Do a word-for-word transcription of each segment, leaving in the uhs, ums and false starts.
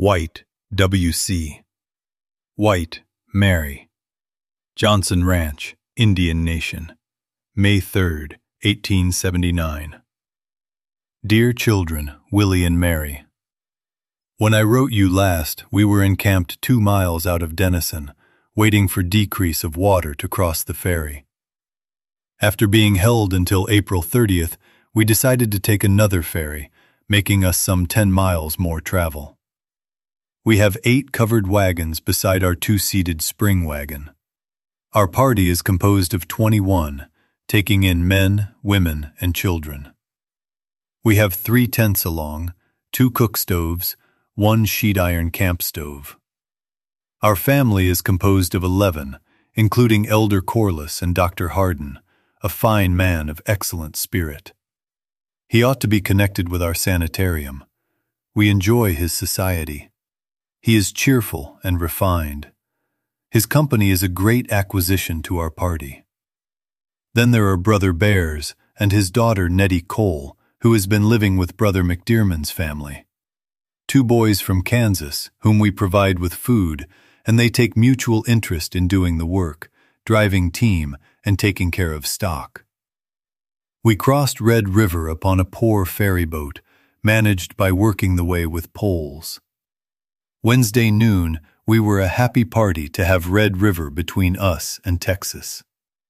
White, W C White, Mary. Johnson Ranch, Indian Nation, May third, eighteen seventy-nine. Dear children, Willie and Mary, when I wrote you last, we were encamped two miles out of Denison, waiting for decrease of water to cross the ferry. After being held until April thirtieth, we decided to take another ferry, making us some ten miles more travel. We have eight covered wagons beside our two-seated spring wagon. Our party is composed of twenty-one, taking in men, women, and children. We have three tents along, two cook stoves, one sheet iron camp stove. Our family is composed of eleven, including Elder Corliss and Doctor Hardin, a fine man of excellent spirit. He ought to be connected with our sanitarium. We enjoy his society. He is cheerful and refined. His company is a great acquisition to our party. Then there are Brother Bears and his daughter Nettie Cole, who has been living with Brother McDearman's family. Two boys from Kansas, whom we provide with food, and they take mutual interest in doing the work, driving team, and taking care of stock. We crossed Red River upon a poor ferry boat, managed by working the way with poles. Wednesday noon, we were a happy party to have Red River between us and Texas.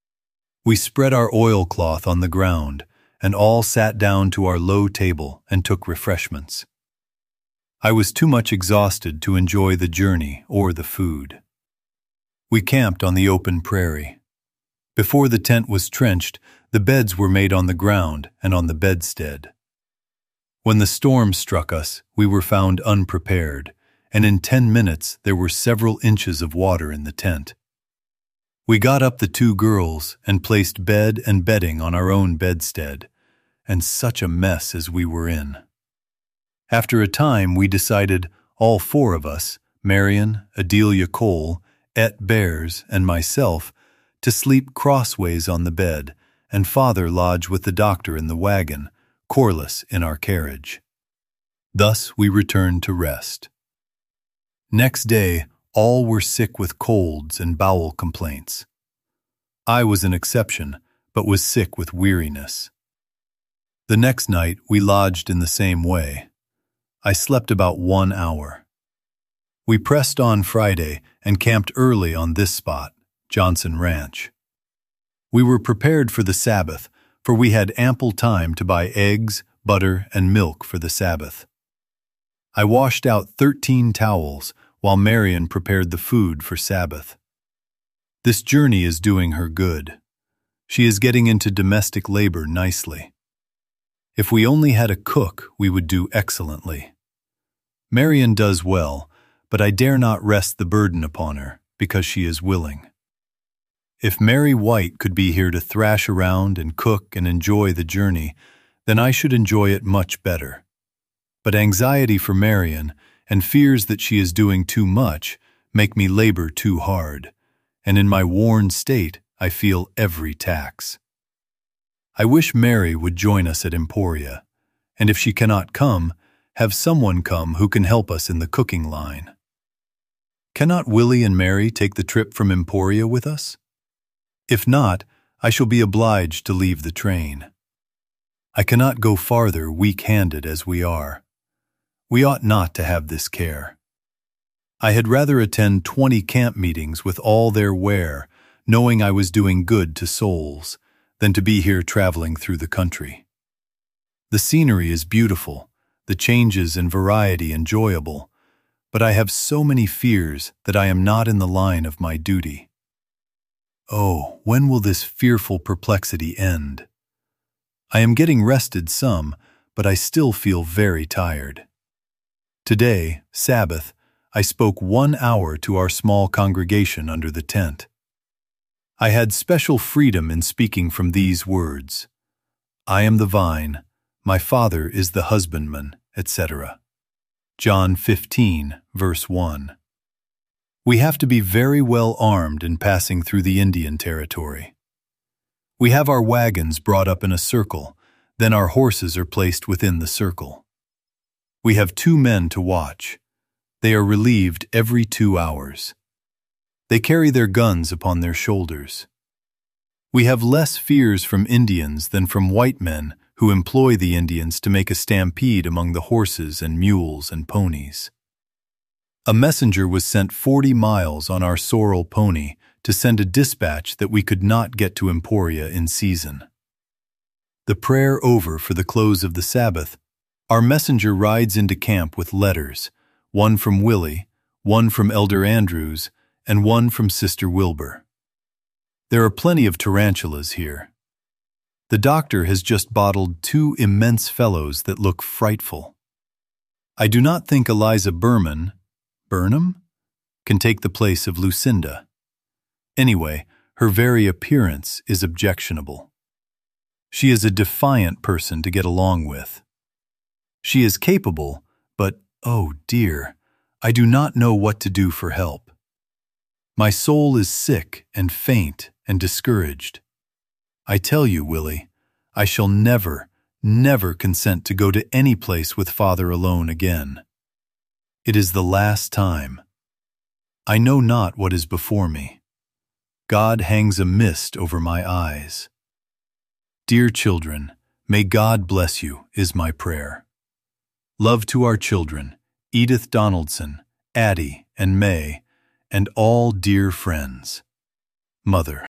We spread our oilcloth on the ground, and all sat down to our low table and took refreshments. I was too much exhausted to enjoy the journey or the food. We camped on the open prairie. Before the tent was trenched, the beds were made on the ground and on the bedstead. When the storm struck us, we were found unprepared, and in ten minutes there were several inches of water in the tent. We got up the two girls and placed bed and bedding on our own bedstead, and such a mess as we were in. After a time we decided, all four of us, Marion, Adelia Cole, Et Bears, and myself, to sleep crossways on the bed, and Father lodge with the doctor in the wagon, Corliss in our carriage. Thus we returned to rest. Next day, all were sick with colds and bowel complaints. I was an exception, but was sick with weariness. The next night we lodged in the same way. I slept about one hour. We pressed on Friday and camped early on this spot, Johnson Ranch. We were prepared for the Sabbath, for we had ample time to buy eggs, butter, and milk for the Sabbath. I washed out thirteen towels, while Marion prepared the food for Sabbath. This journey is doing her good. She is getting into domestic labor nicely. If we only had a cook, we would do excellently. Marion does well, but I dare not rest the burden upon her, because she is willing. If Mary White could be here to thrash around and cook and enjoy the journey, then I should enjoy it much better. But anxiety for Marion and fears that she is doing too much make me labor too hard, and in my worn state I feel every tax. I wish Mary would join us at Emporia, and if she cannot come, have someone come who can help us in the cooking line. Cannot Willie and Mary take the trip from Emporia with us? If not, I shall be obliged to leave the train. I cannot go farther weak-handed as we are. We ought not to have this care. I had rather attend twenty camp meetings with all their wear, knowing I was doing good to souls, than to be here traveling through the country. The scenery is beautiful, the changes and variety enjoyable, but I have so many fears that I am not in the line of my duty. Oh, when will this fearful perplexity end? I am getting rested some, but I still feel very tired. Today, Sabbath, I spoke one hour to our small congregation under the tent. I had special freedom in speaking from these words, I am the vine, my Father is the husbandman, et cetera. John fifteen, verse one. We have to be very well armed in passing through the Indian Territory. We have our wagons brought up in a circle, then our horses are placed within the circle. We have two men to watch. They are relieved every two hours. They carry their guns upon their shoulders. We have less fears from Indians than from white men who employ the Indians to make a stampede among the horses and mules and ponies. A messenger was sent forty miles on our sorrel pony to send a dispatch that we could not get to Emporia in season. The prayer over for the close of the Sabbath, our messenger rides into camp with letters, one from Willie, one from Elder Andrews, and one from Sister Wilbur. There are plenty of tarantulas here. The doctor has just bottled two immense fellows that look frightful. I do not think Eliza Berman, Burnham, can take the place of Lucinda. Anyway, her very appearance is objectionable. She is a defiant person to get along with. She is capable, but, oh dear, I do not know what to do for help. My soul is sick and faint and discouraged. I tell you, Willie, I shall never, never consent to go to any place with Father alone again. It is the last time. I know not what is before me. God hangs a mist over my eyes. Dear children, may God bless you, is my prayer. Love to our children, Edith Donaldson, Addie, and May, and all dear friends. Mother.